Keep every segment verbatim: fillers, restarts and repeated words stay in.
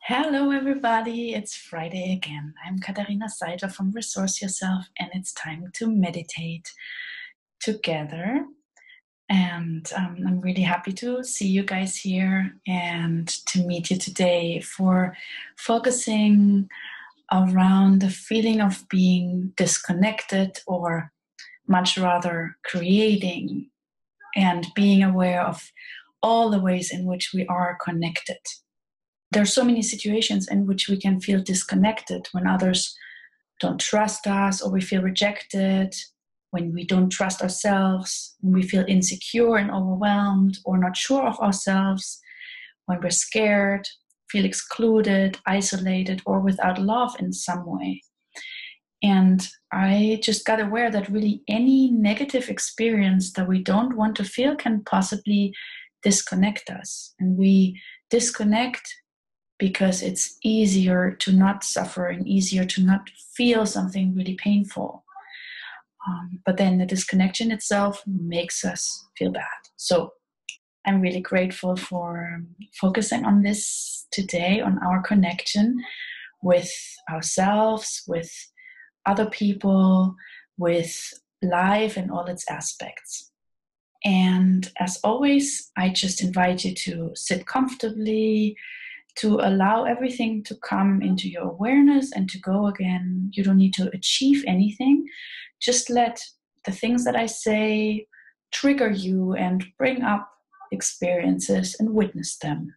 Hello, everybody. It's Friday again. I'm Katharina Seidler from Resource Yourself, and it's time to meditate together. And um, I'm really happy to see you guys here and to meet you today for focusing around the feeling of being disconnected, or much rather creating and being aware of all the ways in which we are connected. There are so many situations in which we can feel disconnected when others don't trust us, or we feel rejected, when we don't trust ourselves, when we feel insecure and overwhelmed or not sure of ourselves, when we're scared, feel excluded, isolated, or without love in some way. And I just got aware that really any negative experience that we don't want to feel can possibly disconnect us. And we disconnect because it's easier to not suffer and easier to not feel something really painful. Um, but then the disconnection itself makes us feel bad. So I'm really grateful for focusing on this today, on our connection with ourselves, with other people, with life and all its aspects. And as always, I just invite you to sit comfortably, to allow everything to come into your awareness and to go again. You don't need to achieve anything. Just let the things that I say trigger you and bring up experiences and witness them.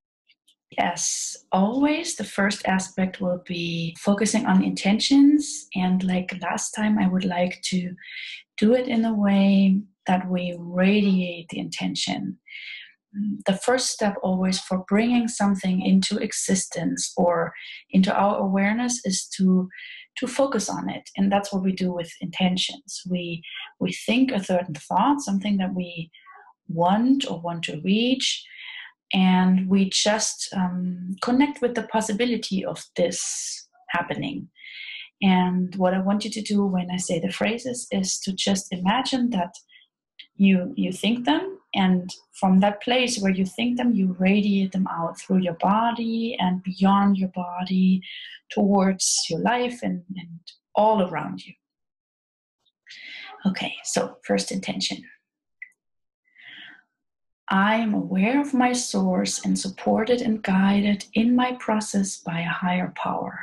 As always, the first aspect will be focusing on intentions. And like last time, I would like to do it in a way that we radiate the intention. The first step always for bringing something into existence or into our awareness is to to focus on it. And that's what we do with intentions. We we think a certain thought, something that we want or want to reach, and we just um, connect with the possibility of this happening. And what I want you to do when I say the phrases is to just imagine that you you think them, and from that place where you think them, you radiate them out through your body and beyond your body towards your life and, and all around you. Okay, so first intention. I am aware of my source and supported and guided in my process by a higher power.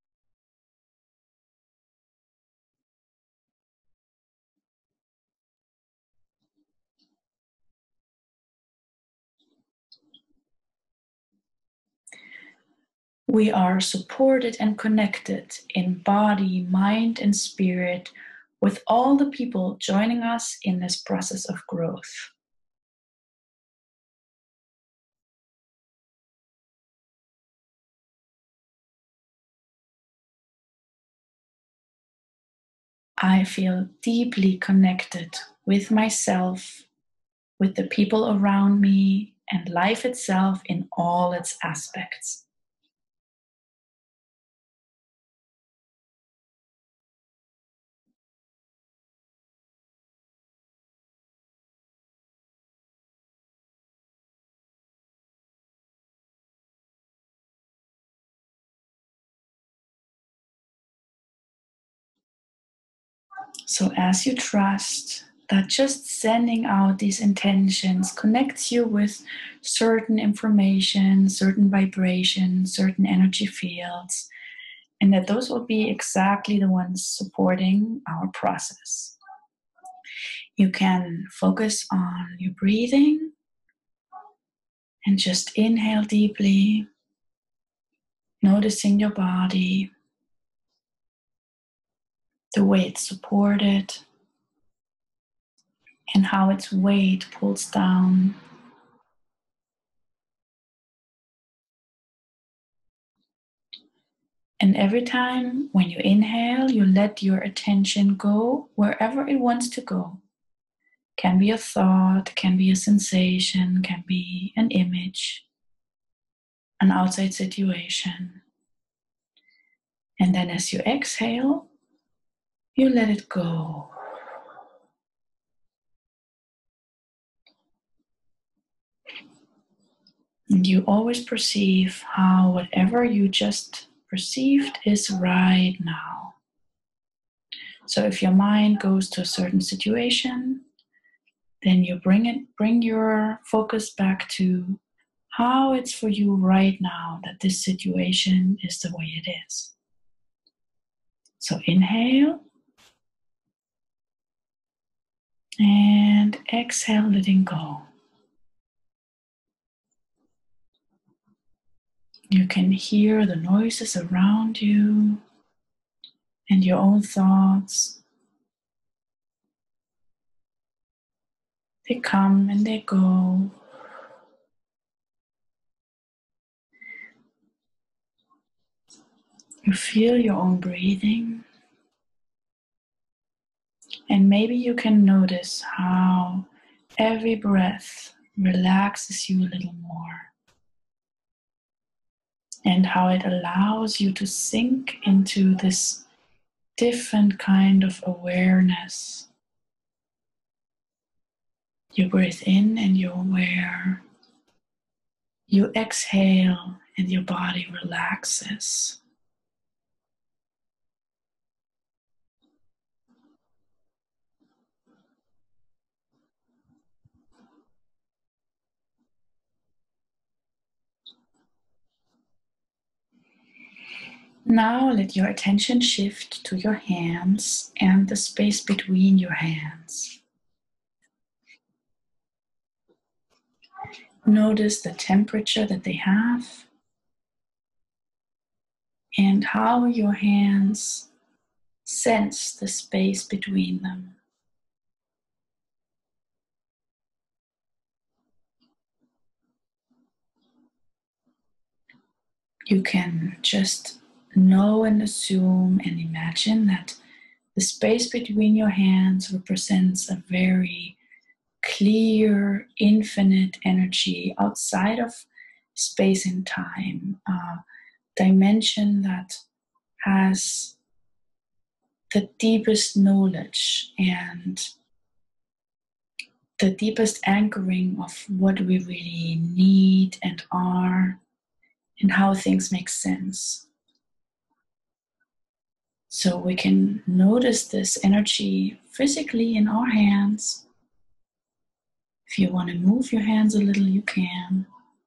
We are supported and connected in body, mind, and spirit with all the people joining us in this process of growth. I feel deeply connected with myself, with the people around me, and life itself in all its aspects. So as you trust that just sending out these intentions connects you with certain information, certain vibrations, certain energy fields, and that those will be exactly the ones supporting our process. You can focus on your breathing and just inhale deeply, noticing your body, the way it's supported, and how its weight pulls down. And every time when you inhale, you let your attention go wherever it wants to go. Can be a thought, can be a sensation, can be an image, an outside situation. And then as you exhale, you let it go. And you always perceive how whatever you just perceived is right now. So if your mind goes to a certain situation, then you bring it, bring your focus back to how it's for you right now that this situation is the way it is. So inhale and exhale, letting go. You can hear the noises around you and your own thoughts. They come and they go. You feel your own breathing. And maybe you can notice how every breath relaxes you a little more. And how it allows you to sink into this different kind of awareness. You breathe in and you're aware. You exhale and your body relaxes. Now let your attention shift to your hands and the space between your hands. Notice the temperature that they have and how your hands sense the space between them. You can just know and assume and imagine that the space between your hands represents a very clear, infinite energy outside of space and time, a dimension that has the deepest knowledge and the deepest anchoring of what we really need and are and how things make sense. So we can notice this energy physically in our hands. If you want to move your hands a little, you can.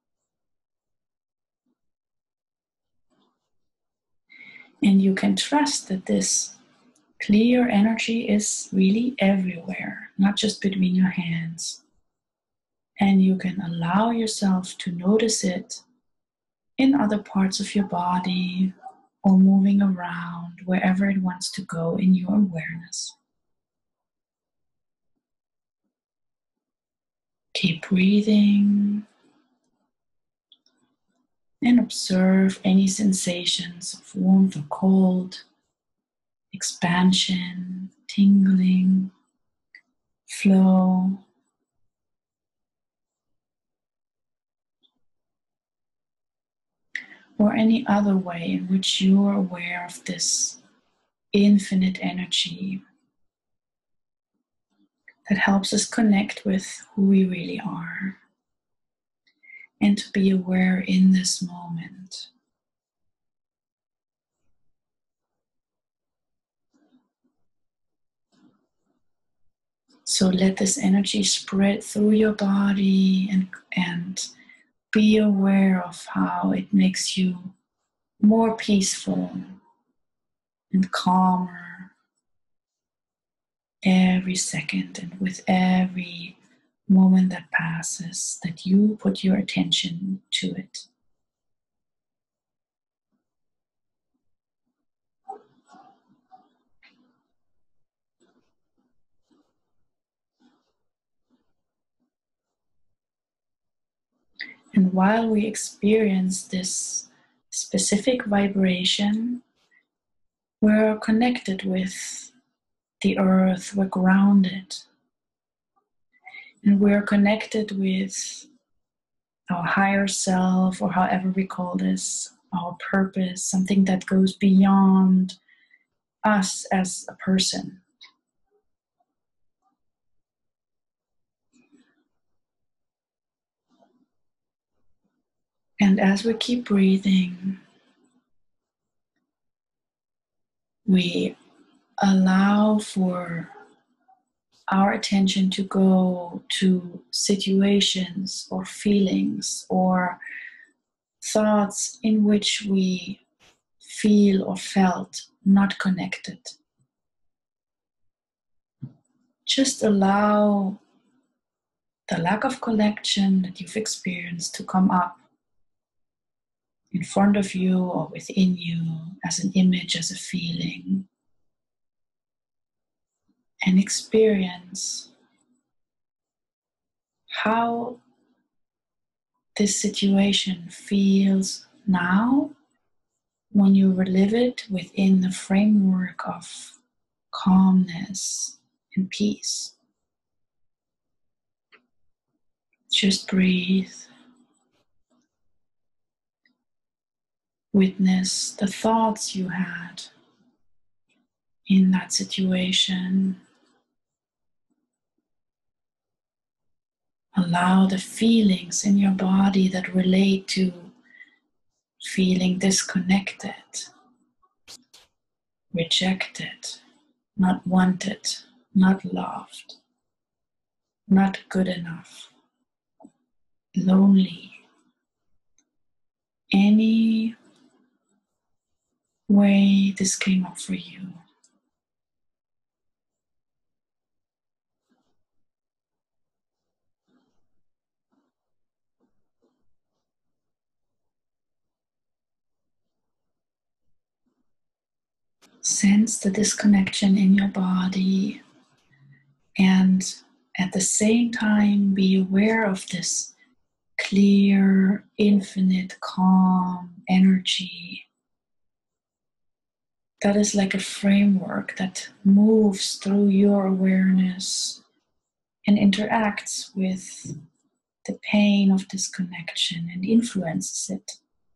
And you can trust that this clear energy is really everywhere, not just between your hands. And you can allow yourself to notice it in other parts of your body or moving around wherever it wants to go in your awareness. Keep breathing and observe any sensations of warmth or cold, expansion, tingling, flow. Or any other way in which you are aware of this infinite energy that helps us connect with who we really are and to be aware in this moment. So let this energy spread through your body and, and be aware of how it makes you more peaceful and calmer every second, and with every moment that passes, that you put your attention to it. And while we experience this specific vibration, we're connected with the earth, we're grounded, and we're connected with our higher self, or however we call this, our purpose, something that goes beyond us as a person. And as we keep breathing, we allow for our attention to go to situations or feelings or thoughts in which we feel or felt not connected. Just allow the lack of connection that you've experienced to come up in front of you or within you as an image, as a feeling, and experience how this situation feels now when you relive it within the framework of calmness and peace. Just breathe. Witness the thoughts you had in that situation. Allow the feelings in your body that relate to feeling disconnected, rejected, not wanted, not loved, not good enough, lonely. Any way this came up for you. Sense the disconnection in your body, and at the same time be aware of this clear, infinite, calm energy that is like a framework that moves through your awareness and interacts with the pain of disconnection and influences it.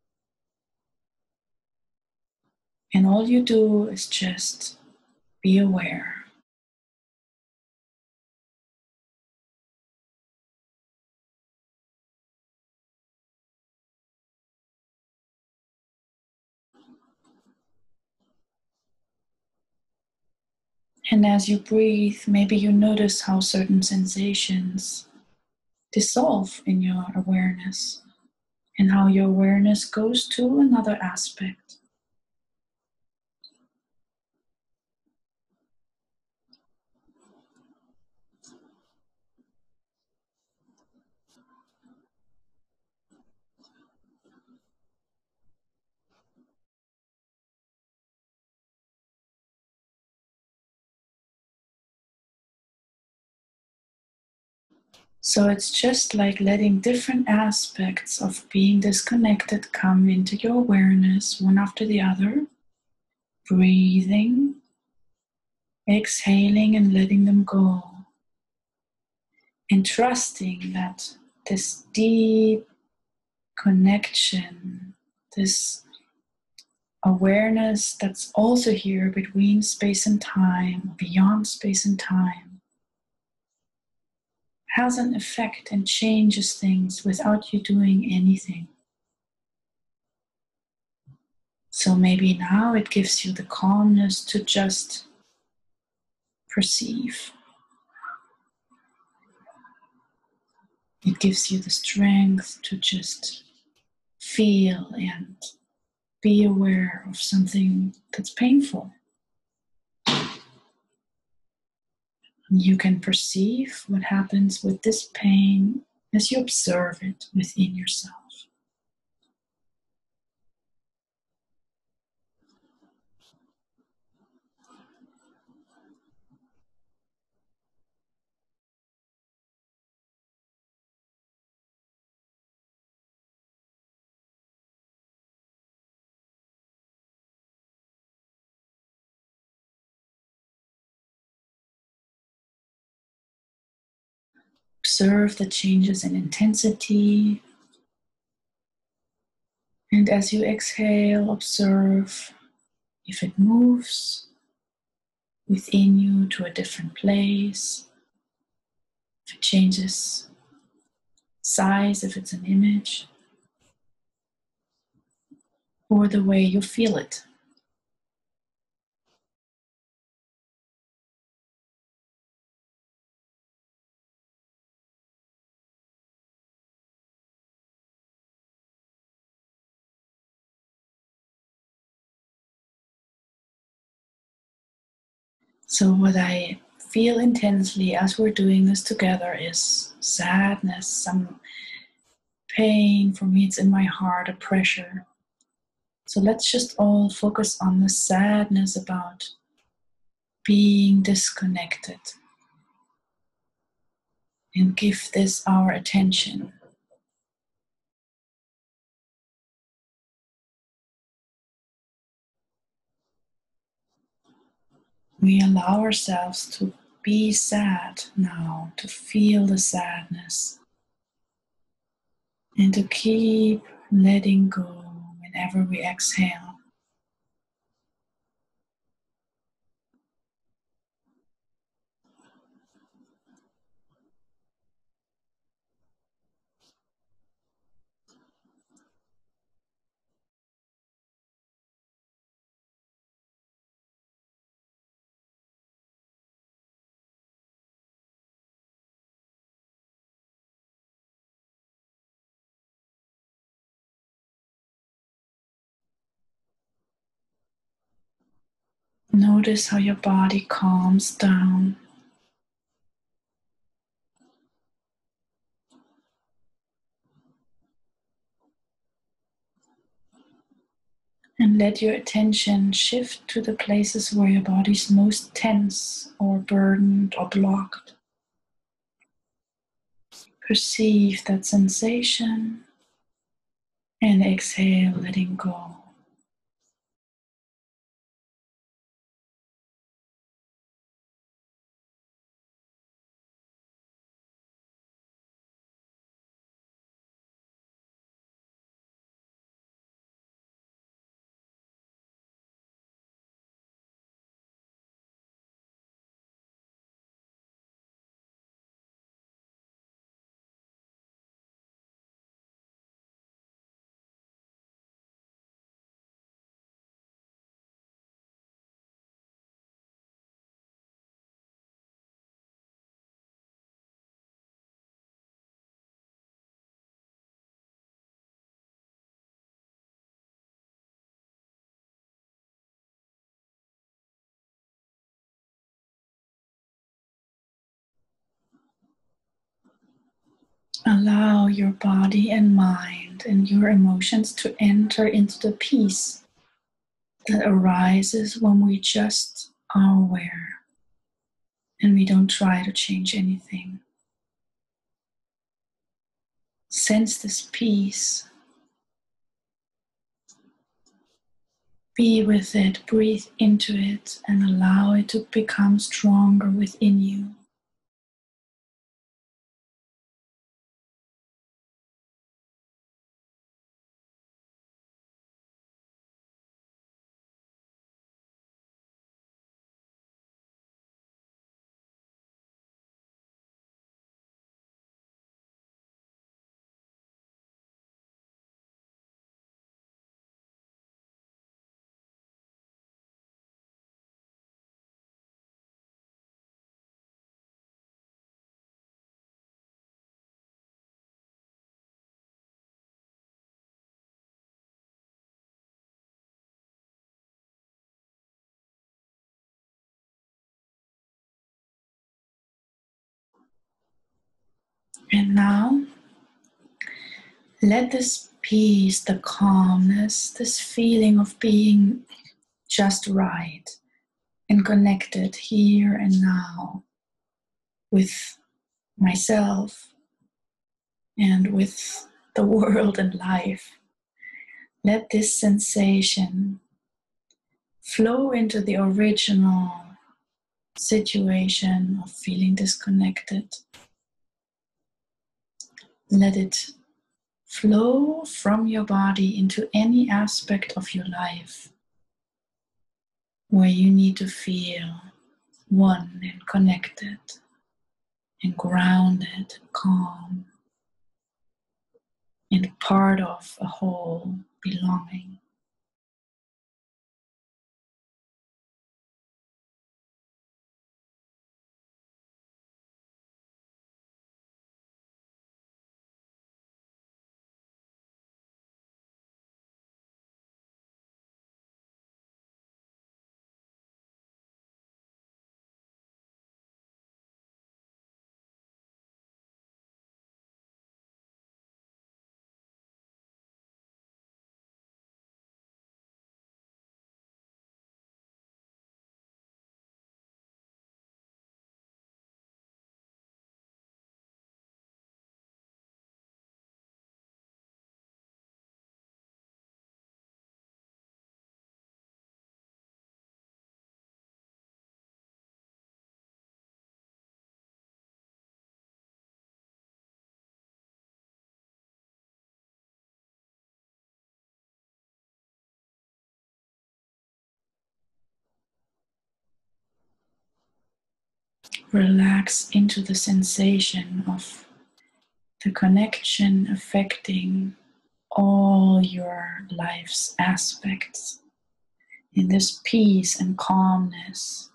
And all you do is just be aware. And as you breathe, maybe you notice how certain sensations dissolve in your awareness and how your awareness goes to another aspect. So it's just like letting different aspects of being disconnected come into your awareness, one after the other. Breathing, exhaling and letting them go. And trusting that this deep connection, this awareness that's also here between space and time, beyond space and time, has an effect and changes things without you doing anything. So maybe now it gives you the calmness to just perceive. It gives you the strength to just feel and be aware of something that's painful. You can perceive what happens with this pain as you observe it within yourself. Observe the changes in intensity. And as you exhale, observe if it moves within you to a different place, if it changes size, if it's an image. or the way you feel it. So what I feel intensely as we're doing this together is sadness, some pain. For me, it's in my heart, a pressure. So let's just all focus on the sadness about being disconnected and give this our attention. We allow ourselves to be sad now, to feel the sadness, and to keep letting go whenever we exhale. Notice how your body calms down. And let your attention shift to the places where your body is most tense or burdened or blocked. Perceive that sensation and exhale, letting go. Allow your body and mind and your emotions to enter into the peace that arises when we just are aware and we don't try to change anything. Sense this peace. Be with it, breathe into it, and allow it to become stronger within you. And now, let this peace, the calmness, this feeling of being just right and connected here and now with myself and with the world and life. Let this sensation flow into the original situation of feeling disconnected. Let it flow from your body into any aspect of your life where you need to feel one and connected and grounded, calm, and part of a whole, belonging. relax into the sensation of the connection affecting all your life's aspects in this peace and calmness,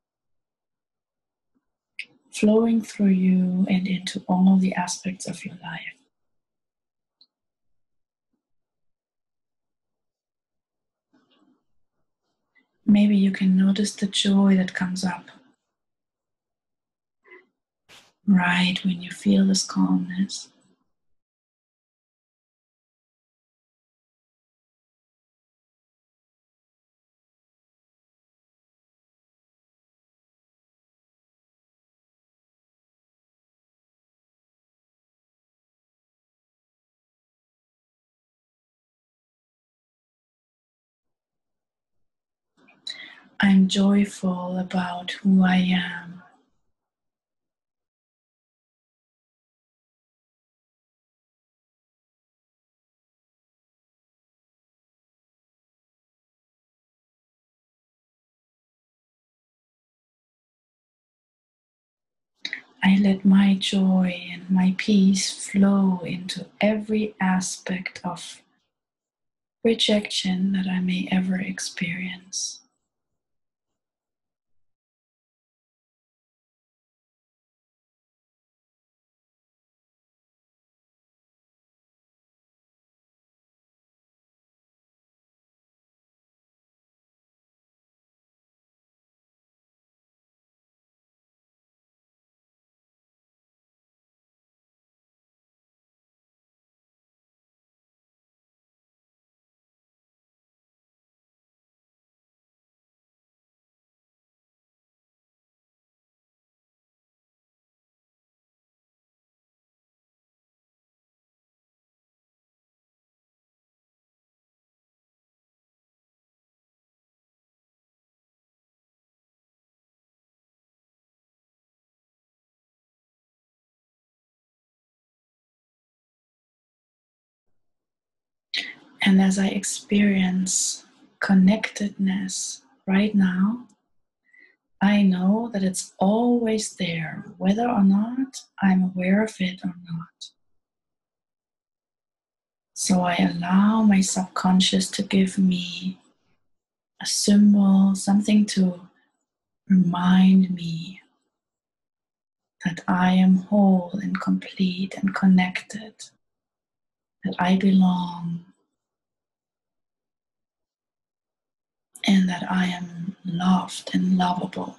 flowing through you and into all the aspects of your life. Maybe you can notice the joy that comes up right when you feel this calmness. I'm joyful about who I am. I let my joy and my peace flow into every aspect of rejection that I may ever experience. And as I experience connectedness right now, I know that it's always there, whether or not I'm aware of it or not. So I allow my subconscious to give me a symbol, something to remind me that I am whole and complete and connected, that I belong, and that I am loved and lovable.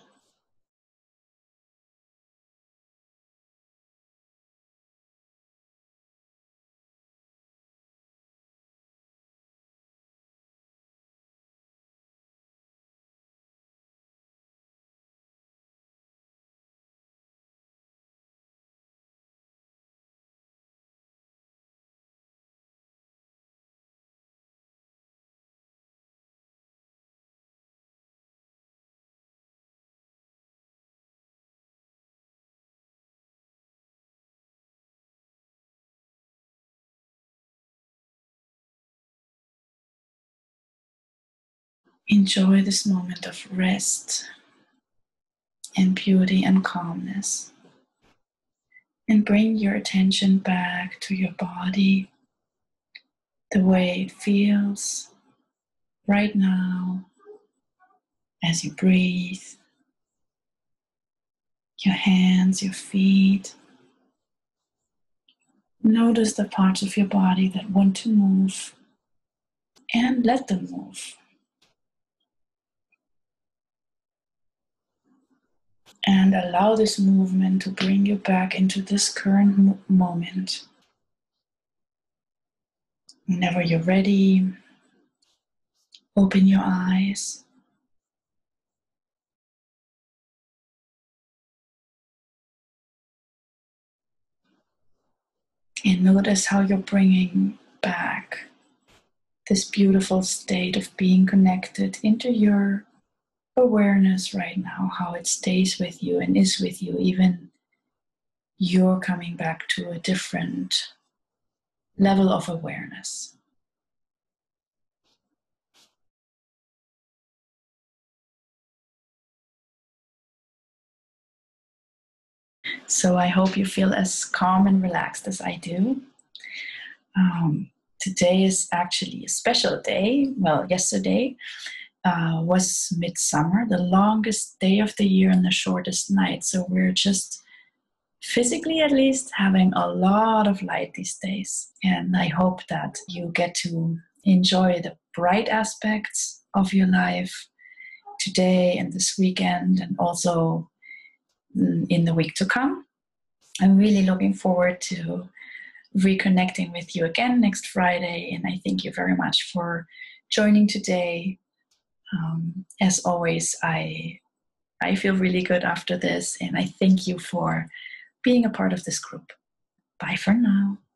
Enjoy this moment of rest and beauty and calmness. And bring your attention back to your body, the way it feels right now as you breathe, your hands, your feet. Notice the parts of your body that want to move and let them move. And allow this movement to bring you back into this current mo- moment. Whenever you're ready, open your eyes. And notice how you're bringing back this beautiful state of being connected into your awareness right now, how it stays with you and is with you, even you're coming back to a different level of awareness. So I hope you feel as calm and relaxed as I do. Um, today is actually a special day. Well, yesterday uh, was midsummer, the longest day of the year and the shortest night. So we're just physically, at least, having a lot of light these days. And I hope that you get to enjoy the bright aspects of your life today and this weekend, and also in the week to come. I'm really looking forward to reconnecting with you again next Friday, and I thank you very much for joining today. Um, as always, I I feel really good after this, and I thank you for being a part of this group. Bye for now.